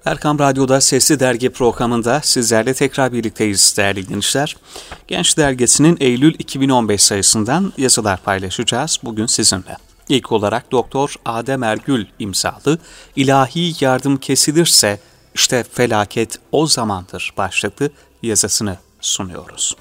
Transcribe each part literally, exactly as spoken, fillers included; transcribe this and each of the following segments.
Erkam Radyo'da Sesli Dergi programında sizlerle tekrar birlikteyiz değerli dinleyiciler. Genç Dergisi'nin Eylül iki bin on beş sayısından yazılar paylaşacağız bugün sizinle. İlk olarak Doktor Adem Ergül imzalı "İlahi yardım kesilirse işte felaket o zamandır" başlıklı yazısını sunuyoruz.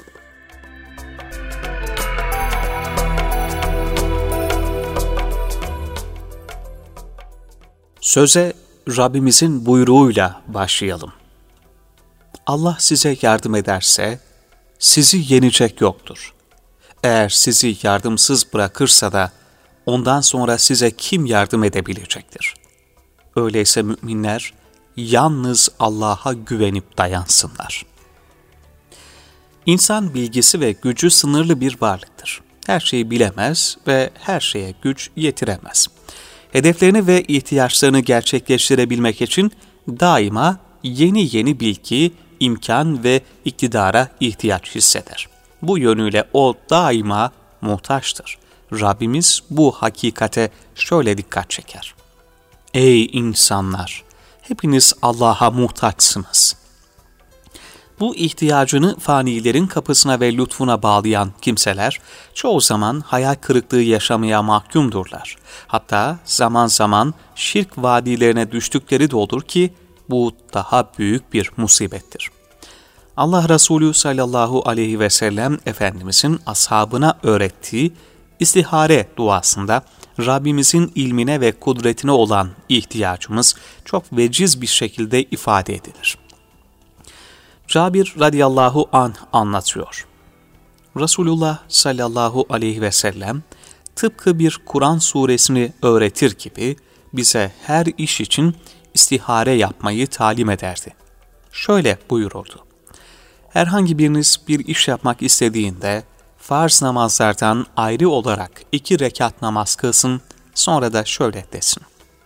Söze Rabbimizin buyruğuyla başlayalım. Allah size yardım ederse sizi yenecek yoktur. Eğer sizi yardımsız bırakırsa da ondan sonra size kim yardım edebilecektir? Öyleyse müminler yalnız Allah'a güvenip dayansınlar. İnsan bilgisi ve gücü sınırlı bir varlıktır. Her şeyi bilemez ve her şeye güç yetiremez. Hedeflerini ve ihtiyaçlarını gerçekleştirebilmek için daima yeni yeni bilgi, imkan ve iktidara ihtiyaç hisseder. Bu yönüyle o daima muhtaçtır. Rabbimiz bu hakikate şöyle dikkat çeker. Ey insanlar! Hepiniz Allah'a muhtaçsınız. Bu ihtiyacını fanilerin kapısına ve lütfuna bağlayan kimseler çoğu zaman hayal kırıklığı yaşamaya mahkumdurlar. Hatta zaman zaman şirk vadilerine düştükleri de olur ki bu daha büyük bir musibettir. Allah Resulü sallallahu aleyhi ve sellem Efendimizin ashabına öğrettiği istihare duasında Rabbimizin ilmine ve kudretine olan ihtiyacımız çok veciz bir şekilde ifade edilir. Cabir radıyallahu anh anlatıyor. Resulullah sallallahu aleyhi ve sellem tıpkı bir Kur'an suresini öğretir gibi bize her iş için istihare yapmayı talim ederdi. Şöyle buyururdu. Herhangi biriniz bir iş yapmak istediğinde farz namazlardan ayrı olarak iki rekat namaz kılsın, sonra da şöyle desin.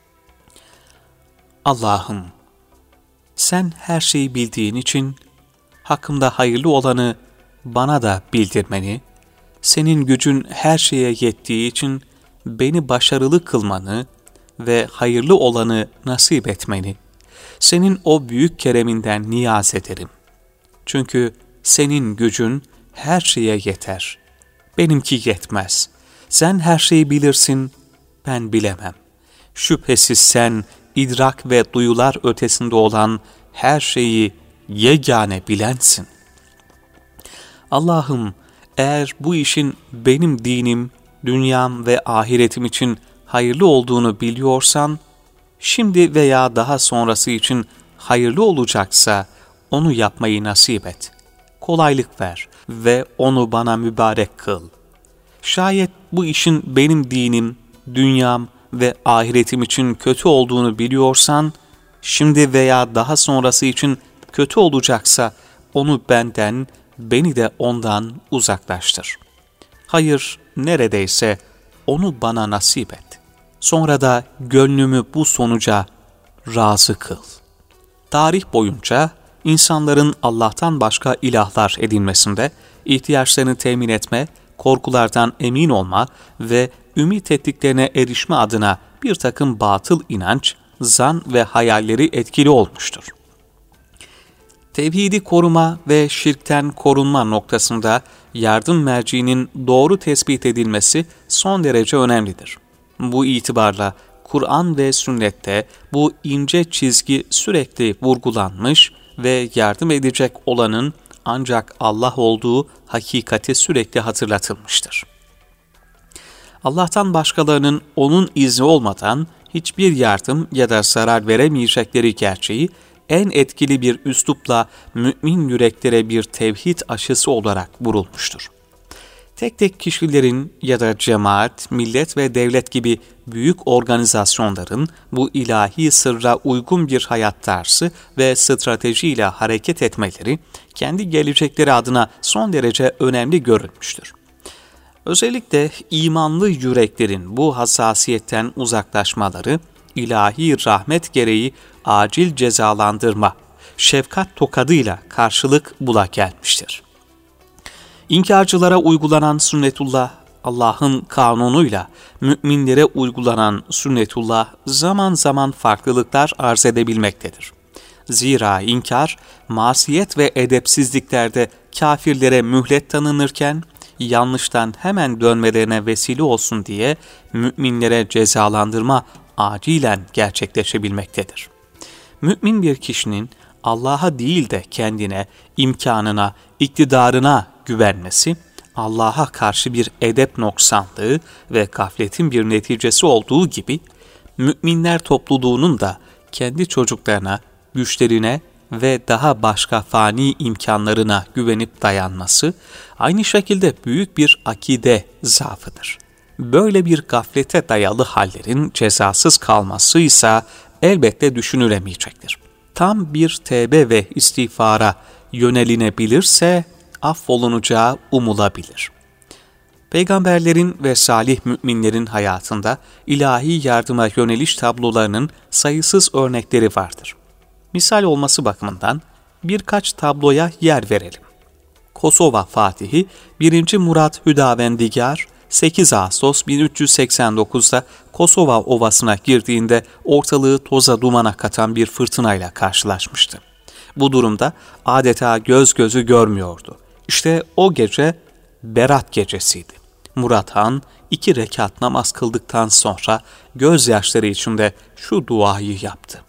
Allah'ım, sen her şeyi bildiğin için hakkımda hayırlı olanı bana da bildirmeni, senin gücün her şeye yettiği için beni başarılı kılmanı ve hayırlı olanı nasip etmeni, senin o büyük kereminden niyaz ederim. Çünkü senin gücün her şeye yeter. Benimki yetmez. Sen her şeyi bilirsin, ben bilemem. Şüphesiz sen idrak ve duyular ötesinde olan her şeyi yegane bilensin. Allah'ım, eğer bu işin benim dinim, dünyam ve ahiretim için hayırlı olduğunu biliyorsan, şimdi veya daha sonrası için hayırlı olacaksa onu yapmayı nasip et. Kolaylık ver ve onu bana mübarek kıl. Şayet bu işin benim dinim, dünyam ve ahiretim için kötü olduğunu biliyorsan, şimdi veya daha sonrası için kötü olacaksa onu benden, beni de ondan uzaklaştır. Hayır neredeyse onu bana nasip et. Sonra da gönlümü bu sonuca razı kıl. Tarih boyunca insanların Allah'tan başka ilahlar edinmesinde, ihtiyaçlarını temin etme, korkulardan emin olma ve ümit ettiklerine erişme adına bir takım batıl inanç, zan ve hayalleri etkili olmuştur. Tevhidi koruma ve şirkten korunma noktasında yardım merciğinin doğru tespit edilmesi son derece önemlidir. Bu itibarla Kur'an ve sünnette bu ince çizgi sürekli vurgulanmış ve yardım edecek olanın ancak Allah olduğu hakikati sürekli hatırlatılmıştır. Allah'tan başkalarının onun izni olmadan hiçbir yardım ya da zarar veremeyecekleri gerçeği en etkili bir üslupla mümin yüreklere bir tevhid aşısı olarak vurulmuştur. Tek tek kişilerin ya da cemaat, millet ve devlet gibi büyük organizasyonların bu ilahi sırra uygun bir hayat tarzı ve stratejiyle hareket etmeleri, kendi gelecekleri adına son derece önemli görülmüştür. Özellikle imanlı yüreklerin bu hassasiyetten uzaklaşmaları, ilahi rahmet gereği acil cezalandırma, şefkat tokadıyla karşılık bula gelmiştir. İnkarcılara uygulanan sünnetullah, Allah'ın kanunuyla müminlere uygulanan sünnetullah zaman zaman farklılıklar arz edebilmektedir. Zira inkar, masiyet ve edepsizliklerde kafirlere mühlet tanınırken, yanlıştan hemen dönmelerine vesile olsun diye müminlere cezalandırma acilen gerçekleşebilmektedir. Mümin bir kişinin Allah'a değil de kendine, imkanına, iktidarına güvenmesi, Allah'a karşı bir edep noksanlığı ve gafletin bir neticesi olduğu gibi, müminler topluluğunun da kendi çocuklarına, güçlerine ve daha başka fani imkanlarına güvenip dayanması, aynı şekilde büyük bir akide zaafıdır. Böyle bir gaflete dayalı hallerin cezasız kalması ise elbette düşünülemeyecektir. Tam bir tevbe ve istiğfara yönelinebilirse affolunacağı umulabilir. Peygamberlerin ve salih müminlerin hayatında ilahi yardıma yöneliş tablolarının sayısız örnekleri vardır. Misal olması bakımından birkaç tabloya yer verelim. Kosova Fatihi birinci. Murat Hüdavendigar, sekiz Ağustos bin üç yüz seksen dokuz'da Kosova Ovası'na girdiğinde ortalığı toza dumana katan bir fırtınayla karşılaşmıştı. Bu durumda adeta göz gözü görmüyordu. İşte o gece Berat gecesiydi. Murat Han iki rekat namaz kıldıktan sonra gözyaşları içinde şu duayı yaptı.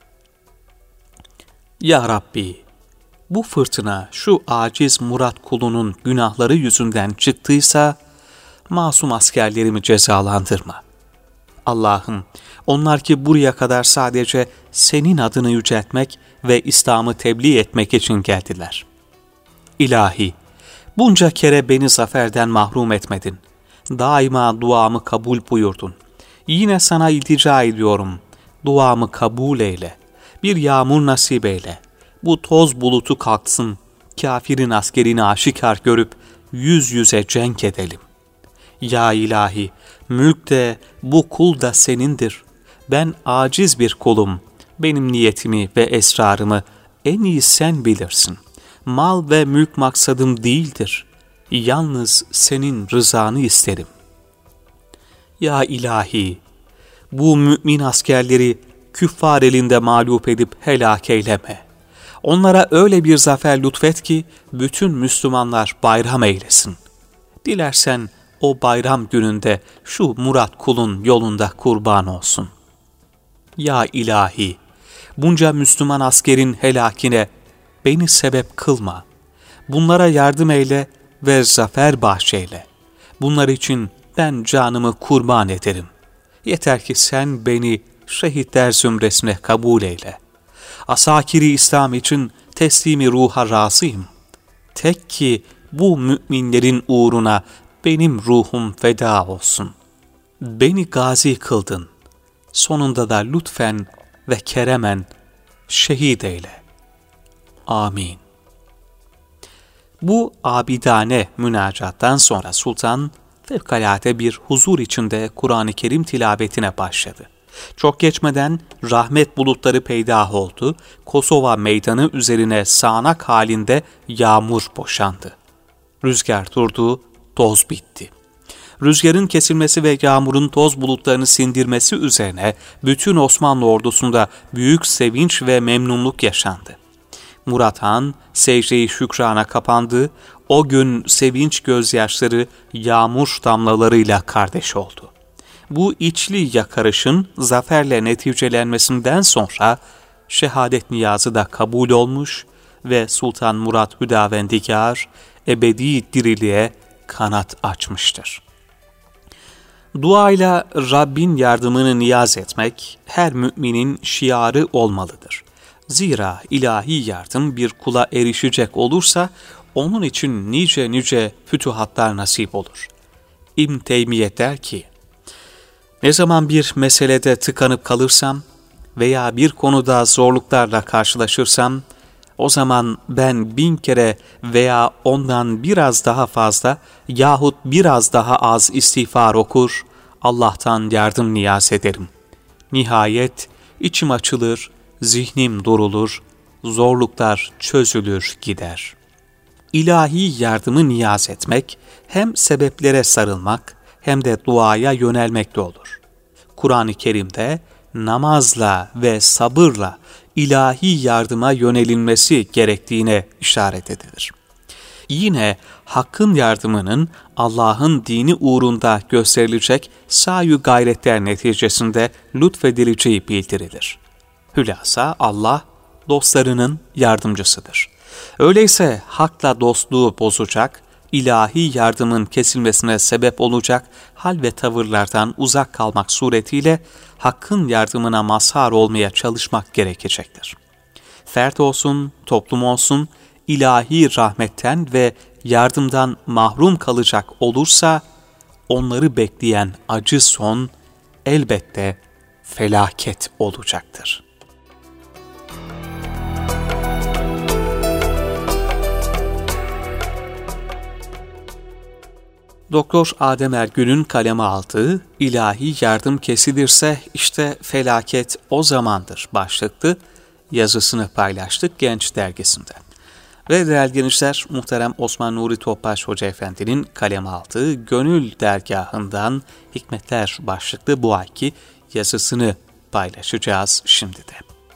Ya Rabbi, bu fırtına şu aciz Murat kulunun günahları yüzünden çıktıysa, masum askerlerimi cezalandırma. Allah'ım, onlar ki buraya kadar sadece senin adını yüceltmek ve İslam'ı tebliğ etmek için geldiler. İlahi, bunca kere beni zaferden mahrum etmedin. Daima duamı kabul buyurdun. Yine sana iltica ediyorum. Duamı kabul eyle. Bir yağmur nasip eyle. Bu toz bulutu kalksın. Kafirin askerini aşikar görüp yüz yüze cenk edelim. Ya ilahi, mülk de bu kul da senindir. Ben aciz bir kulum. Benim niyetimi ve esrarımı en iyi sen bilirsin. Mal ve mülk maksadım değildir. Yalnız senin rızanı isterim. Ya ilahi, bu mümin askerleri küffar elinde mağlup edip helak eyleme. Onlara öyle bir zafer lütfet ki bütün Müslümanlar bayram eylesin. Dilersen o bayram gününde şu Murat kulun yolunda kurban olsun. Ya ilahi, bunca Müslüman askerin helakine beni sebep kılma. Bunlara yardım eyle ve zafer bahşeyle. Bunlar için ben canımı kurban ederim. Yeter ki sen beni şehitler zümresine kabul eyle. Asakiri İslam için teslimi ruha razıyım. Tek ki bu müminlerin uğruna benim ruhum feda olsun. Beni gazi kıldın. Sonunda da lütfen ve keremen şehit eyle. Amin. Bu abidane münacattan sonra sultan fevkalade bir huzur içinde Kur'an-ı Kerim tilavetine başladı. Çok geçmeden rahmet bulutları peydah oldu, Kosova meydanı üzerine sağanak halinde yağmur boşandı. Rüzgar durdu, toz bitti. Rüzgarın kesilmesi ve yağmurun toz bulutlarını sindirmesi üzerine bütün Osmanlı ordusunda büyük sevinç ve memnunluk yaşandı. Murat Han secde-i şükrana kapandı, o gün sevinç gözyaşları yağmur damlalarıyla kardeş oldu. Bu içli yakarışın zaferle neticelenmesinden sonra şehadet niyazı da kabul olmuş ve Sultan Murat Hüdavendigar ebedi diriliğe kanat açmıştır. Duayla Rabbin yardımını niyaz etmek her müminin şiarı olmalıdır. Zira ilahi yardım bir kula erişecek olursa onun için nice nice fütuhatlar nasip olur. İbn Teymiye der ki, ne zaman bir meselede tıkanıp kalırsam veya bir konuda zorluklarla karşılaşırsam, o zaman ben bin kere veya ondan biraz daha fazla yahut biraz daha az istiğfar okur, Allah'tan yardım niyaz ederim. Nihayet içim açılır, zihnim durulur, zorluklar çözülür gider. İlahi yardımı niyaz etmek, hem sebeplere sarılmak hem de duaya yönelmekte olur. Kur'an-ı Kerim'de namazla ve sabırla ilahi yardıma yönelinmesi gerektiğine işaret edilir. Yine hakkın yardımının Allah'ın dini uğrunda gösterilecek sayu gayretler neticesinde lütfedileceği bildirilir. Hülasa Allah dostlarının yardımcısıdır. Öyleyse hakla dostluğu bozacak, ilahi yardımın kesilmesine sebep olacak hal ve tavırlardan uzak kalmak suretiyle hakkın yardımına mazhar olmaya çalışmak gerekecektir. Fert olsun, toplum olsun, ilahi rahmetten ve yardımdan mahrum kalacak olursa, onları bekleyen acı son elbette felaket olacaktır. Doktor Adem Ergün'ün kaleme aldığı ilahi yardım kesilirse işte felaket o zamandır başlıklı yazısını paylaştık Genç Dergisi'nde. Ve değerli gençler, muhterem Osman Nuri Topbaş Hoca Efendi'nin kaleme aldığı Gönül Dergahı'ndan Hikmetler başlıklı bu ayki yazısını paylaşacağız şimdi de.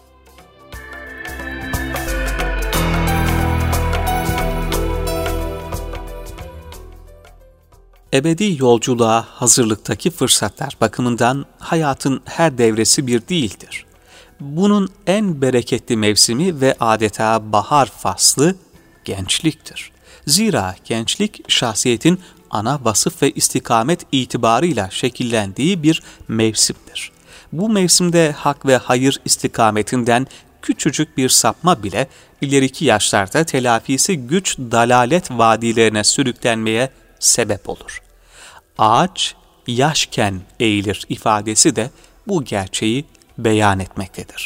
Ebedi yolculuğa hazırlıktaki fırsatlar bakımından hayatın her devresi bir değildir. Bunun en bereketli mevsimi ve adeta bahar faslı gençliktir. Zira gençlik şahsiyetin ana vasıf ve istikamet itibarıyla şekillendiği bir mevsimdir. Bu mevsimde hak ve hayır istikametinden küçücük bir sapma bile ileriki yaşlarda telafisi güç dalalet vadilerine sürüklenmeye sebep olur. Ağaç yaşken eğilir ifadesi de bu gerçeği beyan etmektedir.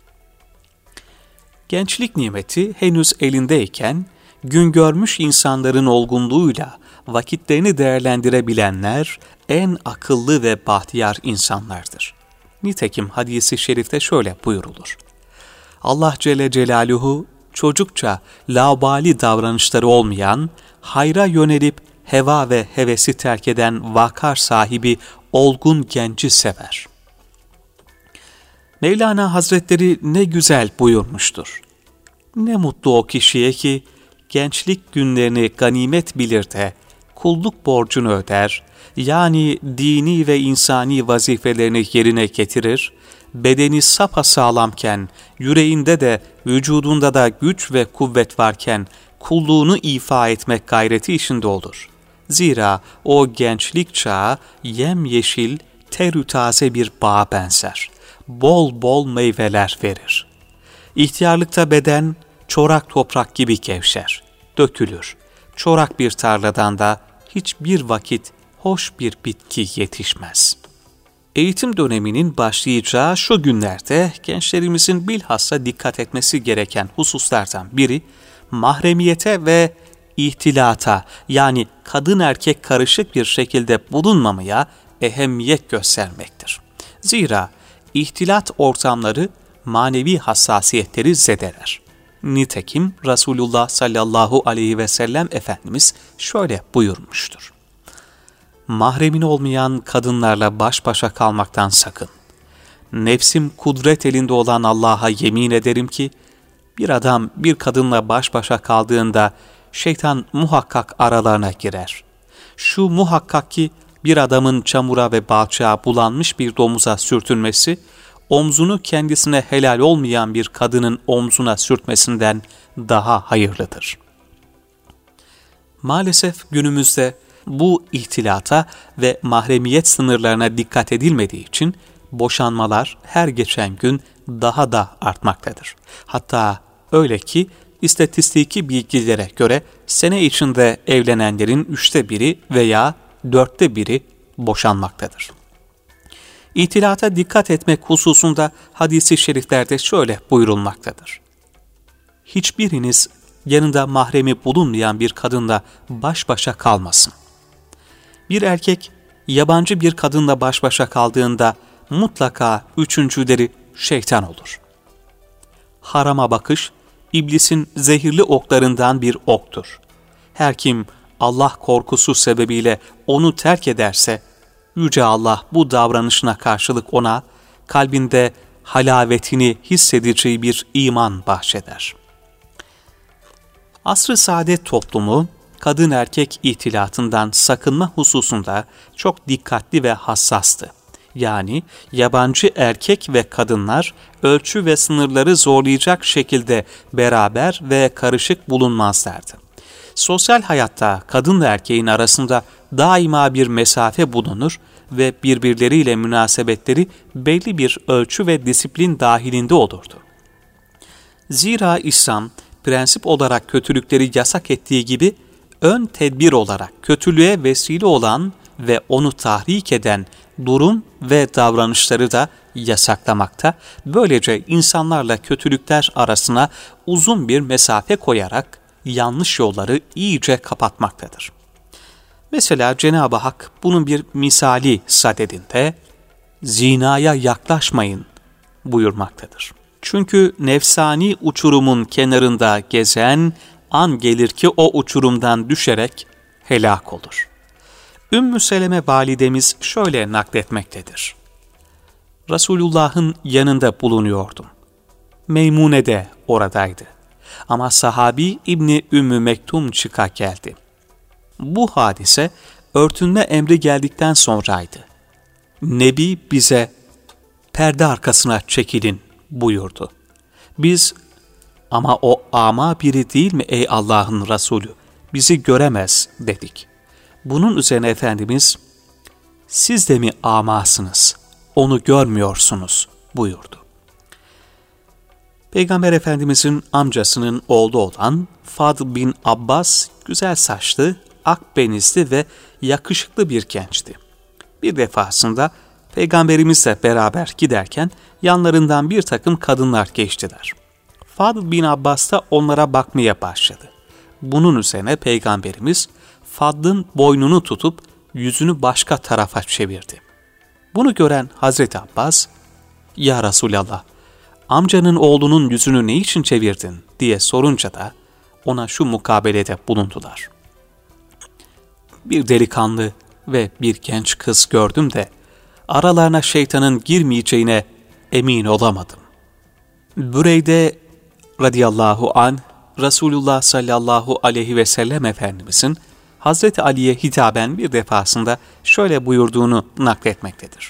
Gençlik nimeti henüz elindeyken, gün görmüş insanların olgunluğuyla vakitlerini değerlendirebilenler en akıllı ve bahtiyar insanlardır. Nitekim hadis-i şerifte şöyle buyurulur: Allah Celle Celaluhu çocukça laubali davranışları olmayan, hayra yönelip heva ve hevesi terk eden vakar sahibi olgun genci sever. Mevlana Hazretleri ne güzel buyurmuştur. Ne mutlu o kişiye ki gençlik günlerini ganimet bilir de kulluk borcunu öder, yani dini ve insani vazifelerini yerine getirir, bedeni sapasağlamken, yüreğinde de vücudunda da güç ve kuvvet varken kulluğunu ifa etmek gayreti içinde olur. Zira o gençlik çağı yemyeşil, terü taze bir bağa benzer. Bol bol meyveler verir. İhtiyarlıkta beden çorak toprak gibi gevşer, dökülür. Çorak bir tarladan da hiçbir vakit hoş bir bitki yetişmez. Eğitim döneminin başlayacağı şu günlerde gençlerimizin bilhassa dikkat etmesi gereken hususlardan biri mahremiyete ve ihtilata, yani kadın erkek karışık bir şekilde bulunmamaya ehemmiyet göstermektir. Zira ihtilat ortamları manevi hassasiyetleri zedeler. Nitekim Resulullah sallallahu aleyhi ve sellem Efendimiz şöyle buyurmuştur: Mahremin olmayan kadınlarla baş başa kalmaktan sakın. Nefsim kudret elinde olan Allah'a yemin ederim ki, bir adam bir kadınla baş başa kaldığında şeytan muhakkak aralarına girer. Şu muhakkak ki bir adamın çamura ve balçağa bulanmış bir domuza sürtünmesi, omzunu kendisine helal olmayan bir kadının omzuna sürtmesinden daha hayırlıdır. Maalesef günümüzde bu ihtilata ve mahremiyet sınırlarına dikkat edilmediği için boşanmalar her geçen gün daha da artmaktadır. Hatta öyle ki istatistiki bilgilere göre sene içinde evlenenlerin üçte biri veya dörtte biri boşanmaktadır. İhtilata dikkat etmek hususunda hadis-i şeriflerde şöyle buyurulmaktadır: Hiçbiriniz yanında mahremi bulunmayan bir kadınla baş başa kalmasın. Bir erkek yabancı bir kadınla baş başa kaldığında mutlaka üçüncüleri şeytan olur. Harama bakış, iblisin zehirli oklarından bir oktur. Her kim Allah korkusu sebebiyle onu terk ederse, Yüce Allah bu davranışına karşılık ona, kalbinde halavetini hissedeceği bir iman bahşeder. Asr-ı saadet toplumu, kadın erkek ihtilatından sakınma hususunda çok dikkatli ve hassastı. Yani yabancı erkek ve kadınlar ölçü ve sınırları zorlayacak şekilde beraber ve karışık bulunmazlardı. Sosyal hayatta kadın ve erkeğin arasında daima bir mesafe bulunur ve birbirleriyle münasebetleri belli bir ölçü ve disiplin dahilinde olurdu. Zira İslam, prensip olarak kötülükleri yasak ettiği gibi, ön tedbir olarak kötülüğe vesile olan ve onu tahrik eden durum ve davranışları da yasaklamakta, böylece insanlarla kötülükler arasına uzun bir mesafe koyarak yanlış yolları iyice kapatmaktadır. Mesela Cenab-ı Hak bunun bir misali sadedinde, zinaya yaklaşmayın buyurmaktadır. Çünkü nefsani uçurumun kenarında gezen, an gelir ki o uçurumdan düşerek helak olur. Ümmü Seleme validemiz şöyle nakletmektedir. Resulullah'ın yanında bulunuyordum. Meymune de oradaydı. Ama sahabi İbni Ümmü Mektum çıka geldi. Bu hadise örtünme emri geldikten sonraydı. Nebi bize perde arkasına çekilin buyurdu. Biz, ama o ama biri değil mi ey Allah'ın Resulü, bizi göremez dedik. Bunun üzerine Efendimiz, siz de mi amasınız, onu görmüyorsunuz buyurdu. Peygamber Efendimizin amcasının oğlu olan Fadl bin Abbas, güzel saçlı, akbenizli ve yakışıklı bir gençti. Bir defasında Peygamberimizle beraber giderken yanlarından bir takım kadınlar geçtiler. Fadl bin Abbas da onlara bakmaya başladı. Bunun üzerine Peygamberimiz Fadl'ın boynunu tutup yüzünü başka tarafa çevirdi. Bunu gören Hazreti Abbas, "Ya Resulallah, amcanın oğlunun yüzünü ne için çevirdin?" diye sorunca da ona şu mukabelede bulundular. Bir delikanlı ve bir genç kız gördüm de aralarına şeytanın girmeyeceğine emin olamadım. Büreyde radıyallahu anh, Resulullah sallallahu aleyhi ve sellem Efendimizin Hazreti Ali'ye hitaben bir defasında şöyle buyurduğunu nakletmektedir.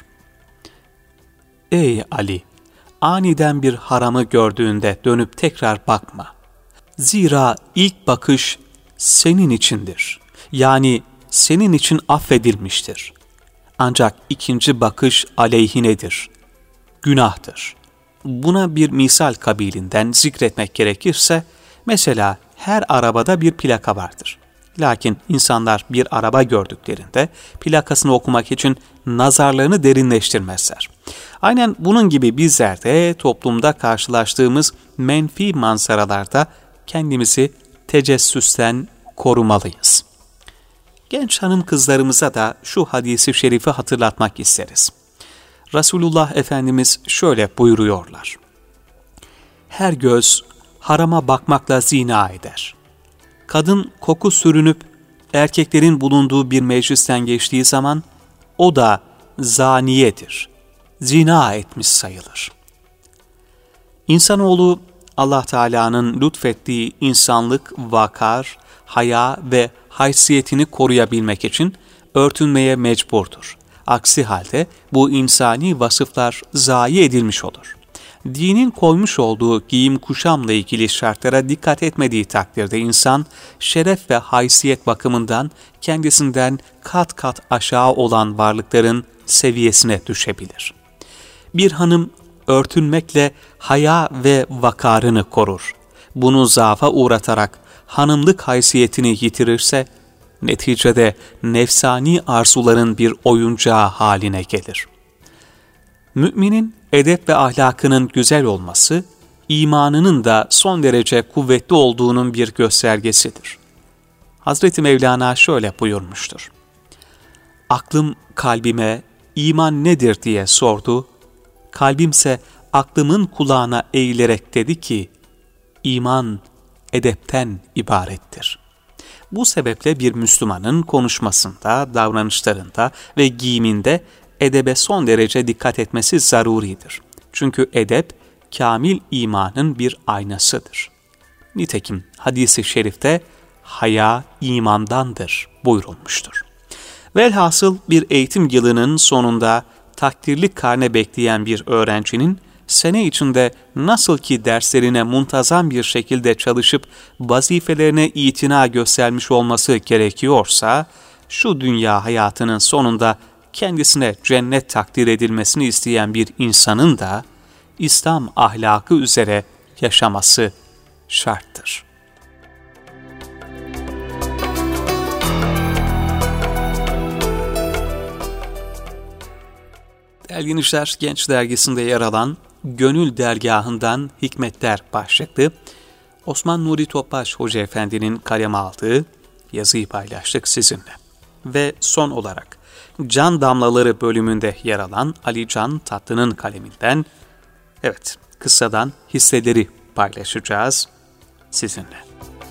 Ey Ali! Aniden bir haramı gördüğünde dönüp tekrar bakma. Zira ilk bakış senin içindir. Yani senin için affedilmiştir. Ancak ikinci bakış aleyhinedir. Günahtır. Buna bir misal kabilinden zikretmek gerekirse, mesela her arabada bir plaka vardır. Lakin insanlar bir araba gördüklerinde plakasını okumak için nazarlarını derinleştirmezler. Aynen bunun gibi bizler de toplumda karşılaştığımız menfi manzaralarda kendimizi tecessüsten korumalıyız. Genç hanım kızlarımıza da şu hadisi şerifi hatırlatmak isteriz. Resulullah Efendimiz şöyle buyuruyorlar. Her göz harama bakmakla zina eder. Kadın koku sürünüp erkeklerin bulunduğu bir meclisten geçtiği zaman o da zaniyedir. Zina etmiş sayılır. İnsanoğlu Allah Teala'nın lütfettiği insanlık, vakar, haya ve haysiyetini koruyabilmek için örtünmeye mecburdur. Aksi halde bu insani vasıflar zayi edilmiş olur. Dinin koymuş olduğu giyim kuşamla ilgili şartlara dikkat etmediği takdirde insan şeref ve haysiyet bakımından kendisinden kat kat aşağı olan varlıkların seviyesine düşebilir. Bir hanım örtünmekle haya ve vakarını korur. Bunu zaafa uğratarak hanımlık haysiyetini yitirirse, neticede nefsani arzuların bir oyuncağı haline gelir. Müminin edep ve ahlakının güzel olması, imanının da son derece kuvvetli olduğunun bir göstergesidir. Hazreti Mevlana şöyle buyurmuştur. Aklım kalbime iman nedir diye sordu, kalbimse aklımın kulağına eğilerek dedi ki, iman edepten ibarettir. Bu sebeple bir Müslümanın konuşmasında, davranışlarında ve giyiminde edebe son derece dikkat etmesi zaruridir. Çünkü edep, kamil imanın bir aynasıdır. Nitekim hadis-i şerifte haya imandandır buyurulmuştur. Velhasıl bir eğitim yılının sonunda takdirlik karne bekleyen bir öğrencinin sene içinde nasıl ki derslerine muntazam bir şekilde çalışıp vazifelerine itina göstermiş olması gerekiyorsa, şu dünya hayatının sonunda kendisine cennet takdir edilmesini isteyen bir insanın da İslam ahlakı üzere yaşaması şarttır. Değerli dinleyiciler, Genç Dergisi'nde yer alan Gönül Dergahı'ndan Hikmetler başlıklı Osman Nuri Topbaş Hoca Efendi'nin kaleme aldığı yazıyı paylaştık sizinle. Ve son olarak Can Damlaları bölümünde yer alan Ali Can Tatlı'nın kaleminden, evet, kıssadan hisseleri paylaşacağız sizinle.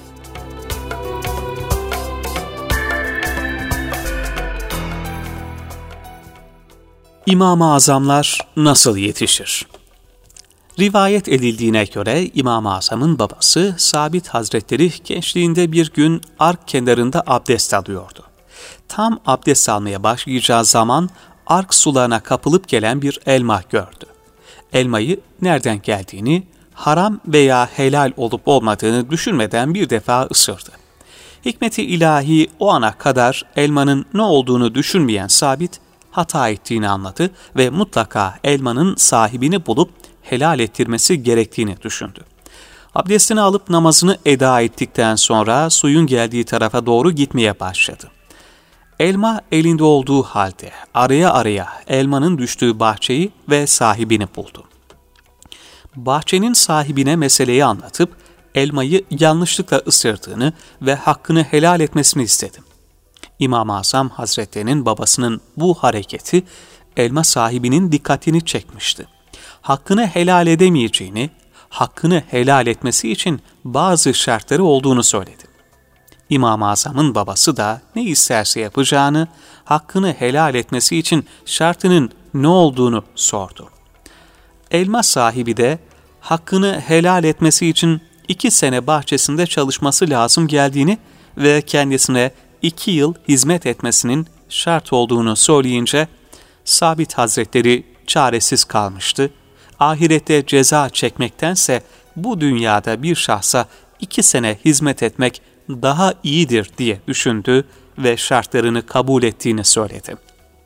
İmam-ı Azamlar nasıl yetişir? Rivayet edildiğine göre İmam-ı Azam'ın babası Sabit Hazretleri gençliğinde bir gün ark kenarında abdest alıyordu. Tam abdest almaya başlayacağı zaman ark sularına kapılıp gelen bir elma gördü. Elmayı nereden geldiğini, haram veya helal olup olmadığını düşünmeden bir defa ısırdı. Hikmeti ilahi o ana kadar elmanın ne olduğunu düşünmeyen Sabit, hata ettiğini anladı ve mutlaka elmanın sahibini bulup helal ettirmesi gerektiğini düşündü. Abdestini alıp namazını eda ettikten sonra suyun geldiği tarafa doğru gitmeye başladı. Elma elinde olduğu halde araya araya elmanın düştüğü bahçeyi ve sahibini buldu. Bahçenin sahibine meseleyi anlatıp elmayı yanlışlıkla ısırdığını ve hakkını helal etmesini istedi. İmam-ı Azam Hazretleri'nin babasının bu hareketi elma sahibinin dikkatini çekmişti. Hakkını helal edemeyeceğini, hakkını helal etmesi için bazı şartları olduğunu söyledi. İmam-ı Azam'ın babası da ne isterse yapacağını, hakkını helal etmesi için şartının ne olduğunu sordu. Elma sahibi de hakkını helal etmesi için iki sene bahçesinde çalışması lazım geldiğini ve kendisine iki yıl hizmet etmesinin şart olduğunu söyleyince Sabit Hazretleri çaresiz kalmıştı. Ahirette ceza çekmektense bu dünyada bir şahsa iki sene hizmet etmek daha iyidir diye düşündü ve şartlarını kabul ettiğini söyledi.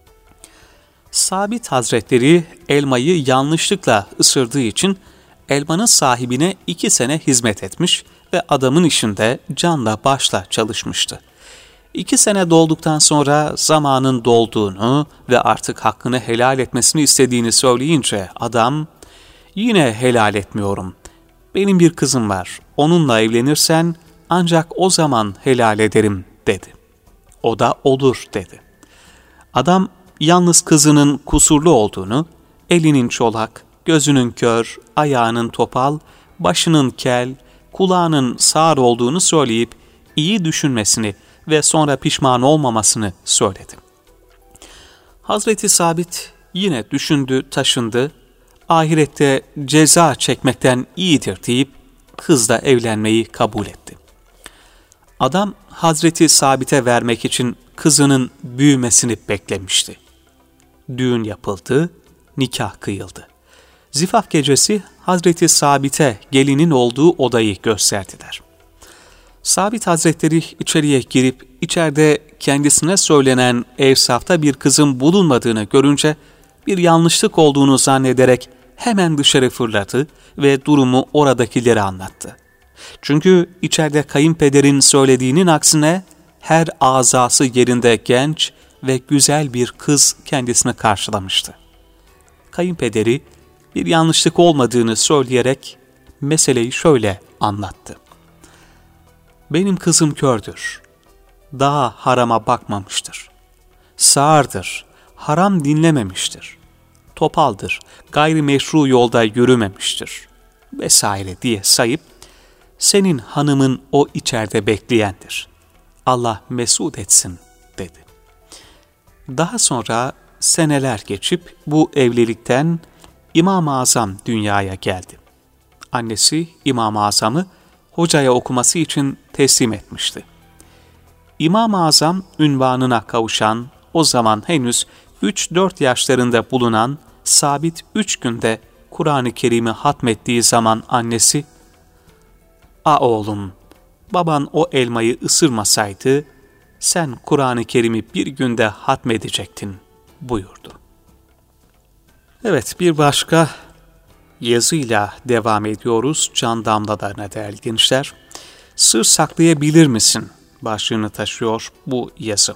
Sabit Hazretleri elmayı yanlışlıkla ısırdığı için elmanın sahibine iki sene hizmet etmiş ve adamın işinde canla başla çalışmıştı. İki sene dolduktan sonra zamanın dolduğunu ve artık hakkını helal etmesini istediğini söyleyince adam, "Yine helal etmiyorum. Benim bir kızım var. Onunla evlenirsen ancak o zaman helal ederim," dedi. O da "Olur," dedi. Adam yalnız kızının kusurlu olduğunu, elinin çolak, gözünün kör, ayağının topal, başının kel, kulağının sağır olduğunu söyleyip iyi düşünmesini ve sonra pişman olmamasını söyledi. Hazreti Sabit yine düşündü, taşındı, ahirette ceza çekmekten iyidir deyip kızla evlenmeyi kabul etti. Adam Hazreti Sabit'e vermek için kızının büyümesini beklemişti. Düğün yapıldı, nikah kıyıldı. Zifaf gecesi Hazreti Sabit'e gelinin olduğu odayı gösterdiler. Sabit Hazretleri içeriye girip içeride kendisine söylenen evsafta bir kızın bulunmadığını görünce bir yanlışlık olduğunu zannederek hemen dışarı fırladı ve durumu oradakilere anlattı. Çünkü içeride kayınpederin söylediğinin aksine her azası yerinde genç ve güzel bir kız kendisini karşılamıştı. Kayınpederi bir yanlışlık olmadığını söyleyerek meseleyi şöyle anlattı. "Benim kızım kördür, daha harama bakmamıştır. Sağırdır, haram dinlememiştir. Topaldır, gayrimeşru yolda yürümemiştir." vesaire diye sayıp, "Senin hanımın o içeride bekleyendir. Allah mesut etsin," dedi. Daha sonra seneler geçip bu evlilikten İmam-ı Azam dünyaya geldi. Annesi İmam-ı Azam'ı hocaya okuması için teslim etmişti. İmam-ı Azam ünvanına kavuşan, o zaman henüz üç dört yaşlarında bulunan sabit üç günde Kur'an-ı Kerim'i hatmettiği zaman annesi, "A oğlum, baban o elmayı ısırmasaydı, sen Kur'an-ı Kerim'i bir günde hatmedecektin," buyurdu. Evet, bir başka yazıyla devam ediyoruz can damlalarına değerli gençler. Sır saklayabilir misin başlığını taşıyor bu yazı.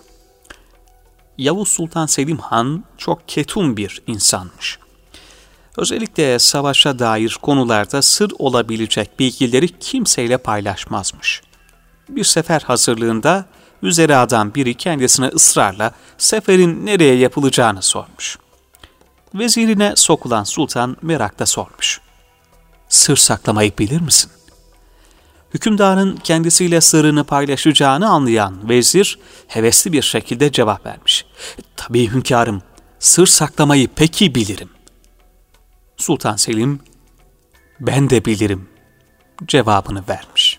Yavuz Sultan Selim Han çok ketum bir insanmış. Özellikle savaşa dair konularda sır olabilecek bilgileri kimseyle paylaşmazmış. Bir sefer hazırlığında üzeradan biri kendisine ısrarla seferin nereye yapılacağını sormuş. Vezirine sokulan sultan merakla sormuş. "Sır saklamayı bilir misin?" Hükümdarın kendisiyle sırrını paylaşacağını anlayan vezir hevesli bir şekilde cevap vermiş. "Tabii hünkârım, sır saklamayı pek iyi bilirim." Sultan Selim, "Ben de bilirim," cevabını vermiş.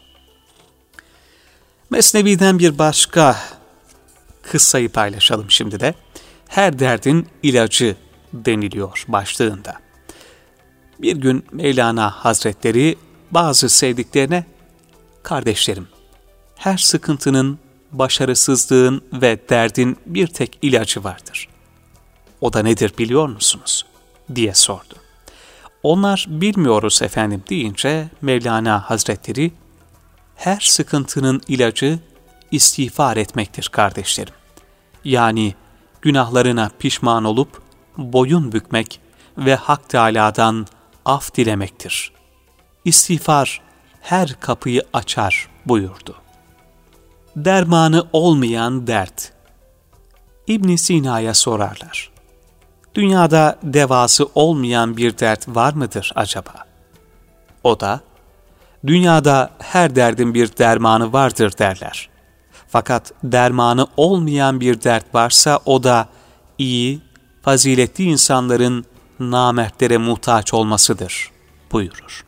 Mesnevi'den bir başka kıssayı paylaşalım şimdi de. Her derdin ilacı deniliyor başlığında. Bir gün Mevlana Hazretleri bazı sevdiklerine, "Kardeşlerim, her sıkıntının, başarısızlığın ve derdin bir tek ilacı vardır. O da nedir biliyor musunuz?" diye sordu. Onlar "Bilmiyoruz efendim," deyince Mevlana Hazretleri, "Her sıkıntının ilacı istiğfar etmektir kardeşlerim. Yani günahlarına pişman olup boyun bükmek ve Hak Teâlâ'dan af dilemektir. İstiğfar her kapıyı açar," buyurdu. Dermanı olmayan dert. İbn Sina'ya sorarlar. "Dünyada devası olmayan bir dert var mıdır acaba?" O da, "Dünyada her derdin bir dermanı vardır," derler. "Fakat dermanı olmayan bir dert varsa o da iyi, faziletli insanların namertlere muhtaç olmasıdır," buyurur.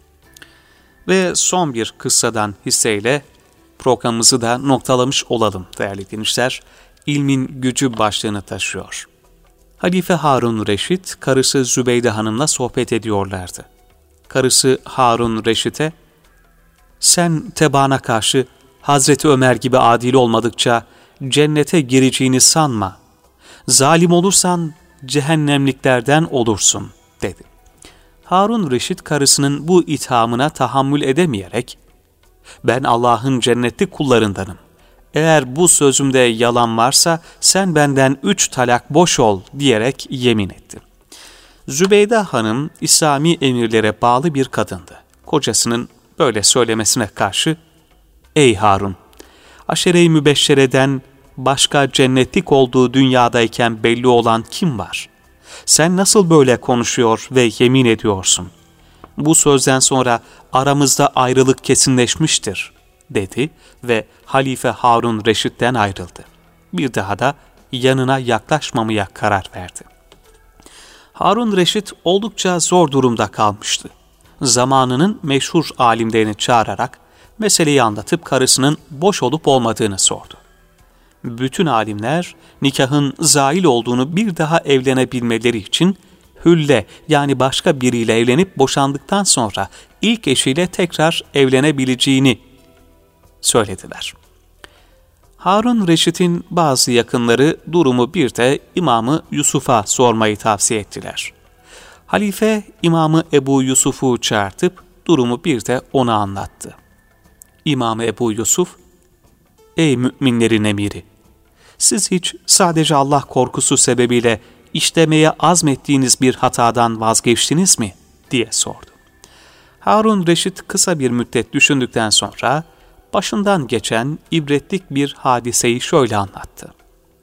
Ve son bir kıssadan hisseyle programımızı da noktalamış olalım değerli dinleyiciler. İlmin gücü başlığını taşıyor. Halife Harun Reşit, karısı Zübeyde Hanım'la sohbet ediyorlardı. Karısı Harun Reşit'e, "Sen tebaana karşı Hazreti Ömer gibi adil olmadıkça cennete gireceğini sanma. Zalim olursan cehennemliklerden olursun," dedi. Harun Reşit karısının bu ithamına tahammül edemeyerek, "Ben Allah'ın cennetli kullarındanım. Eğer bu sözümde yalan varsa sen benden üç talak boş ol," diyerek yemin etti. Zübeyde Hanım İslami emirlere bağlı bir kadındı. Kocasının böyle söylemesine karşı, "Ey Harun, aşere-i mübeşşereden başka cennetlik olduğu dünyadayken belli olan kim var? Sen nasıl böyle konuşuyor ve yemin ediyorsun? Bu sözden sonra aramızda ayrılık kesinleşmiştir," dedi ve Halife Harun Reşit'ten ayrıldı. Bir daha da yanına yaklaşmamaya karar verdi. Harun Reşit oldukça zor durumda kalmıştı. Zamanının meşhur alimlerini çağırarak meseleyi anlatıp karısının boş olup olmadığını sordu. Bütün alimler nikahın zail olduğunu, bir daha evlenebilmeleri için hülle yani başka biriyle evlenip boşandıktan sonra ilk eşiyle tekrar evlenebileceğini söylediler. Harun Reşit'in bazı yakınları durumu bir de İmam-ı Yusuf'a sormayı tavsiye ettiler. Halife İmam-ı Ebu Yusuf'u çağırtıp durumu bir de ona anlattı. İmam-ı Ebu Yusuf, "Ey müminlerin emiri! Siz hiç sadece Allah korkusu sebebiyle işlemeye azmettiğiniz bir hatadan vazgeçtiniz mi?" diye sordu. Harun Reşit kısa bir müddet düşündükten sonra başından geçen ibretlik bir hadiseyi şöyle anlattı.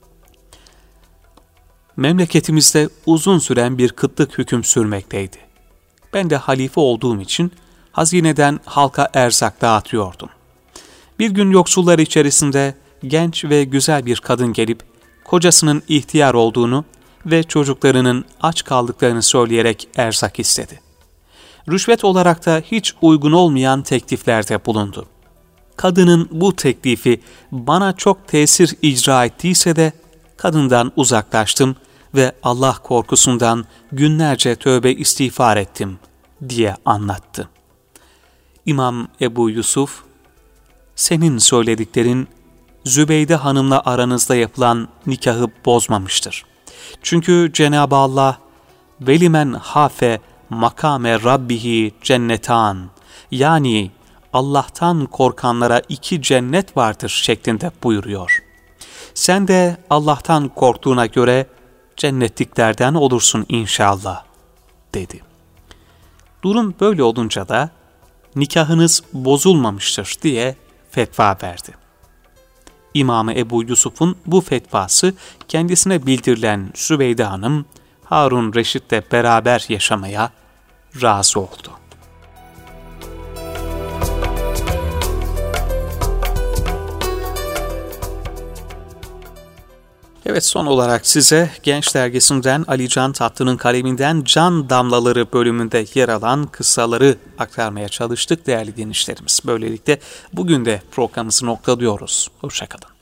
Memleketimizde uzun süren bir kıtlık hüküm sürmekteydi. Ben de halife olduğum için hazineden halka erzak dağıtıyordum. Bir gün yoksullar içerisinde genç ve güzel bir kadın gelip kocasının ihtiyar olduğunu ve çocuklarının aç kaldıklarını söyleyerek erzak istedi. Rüşvet olarak da hiç uygun olmayan tekliflerde bulundu. Kadının bu teklifi bana çok tesir icra ettiyse de kadından uzaklaştım ve Allah korkusundan günlerce tövbe istiğfar ettim diye anlattı. İmam Ebu Yusuf, senin söylediklerin Zübeyde Hanım'la aranızda yapılan nikahı bozmamıştır. Çünkü Cenab-ı Allah velimen hafe makame rabbihi cennetan, yani Allah'tan korkanlara iki cennet vardır şeklinde buyuruyor. Sen de Allah'tan korktuğuna göre cennetliklerden olursun inşallah dedi. Durum böyle olunca da nikahınız bozulmamıştır diye fetva verdi. İmam Ebu Yusuf'un bu fetvası kendisine bildirilen Zübeyde Hanım, Harun Reşit'le beraber yaşamaya razı oldu. Evet, son olarak size Genç Dergisi'nden Ali Can Tatlı'nın kaleminden Can Damlaları bölümünde yer alan kıssaları aktarmaya çalıştık değerli dinleyicilerimiz. Böylelikle bugün de programımızı noktalıyoruz. Hoşça kalın.